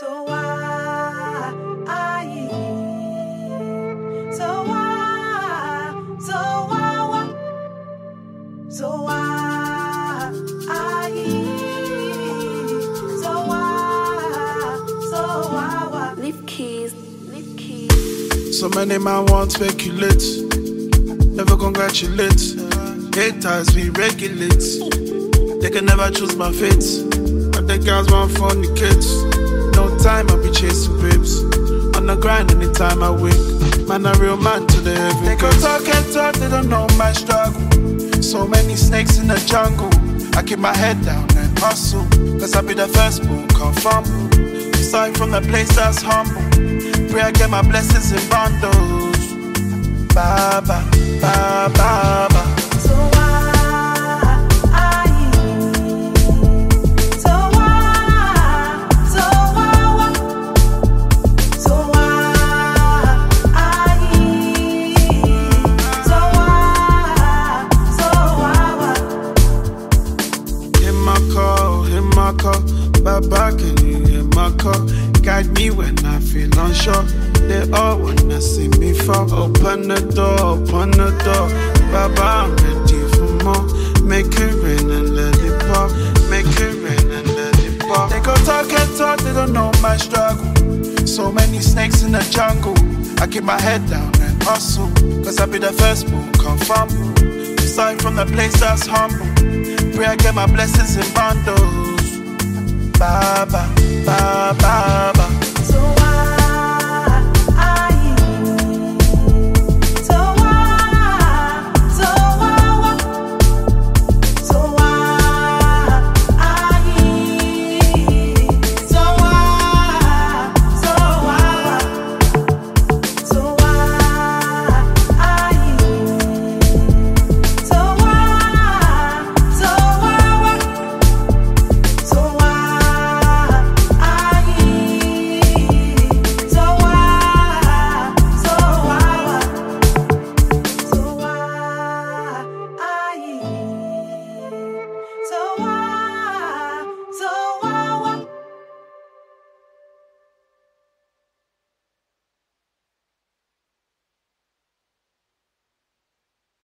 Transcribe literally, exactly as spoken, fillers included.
So why, I, so why, so why, so why, I, so why, so why, Leave keys, leave keys. So many man want speculate, never congratulate. Haters we regulate, they can never choose my fate. And the girls want fornicate. No time I be chasing babes. On the grind anytime I wake. Man a real man to the heaven. They go talk and talk, they don't know my struggle. So many snakes in the jungle. I keep my head down and hustle, cause I be the first born, can't fumble. Starting from the place that's humble. Pray I get my blessings in bundles. Baba, baba, baba. so why, I, so why, so why, so why, I, so why, so why. Hit my call, hit my call. Baba, can you hear my call? Guide me when I feel unsure. They all wanna see me fall. Open the door, open the door. Baba, I'm ready for more. Make it rain and let it pour. Make it rain and let it pour. They go talk and talk, they don't know my struggle. So many snakes in the jungle. I keep my head down and hustle, cause I be the first born, can't fumble. Starting from the place that's humble. Pray I get my blessings in bundles. Baba, baba.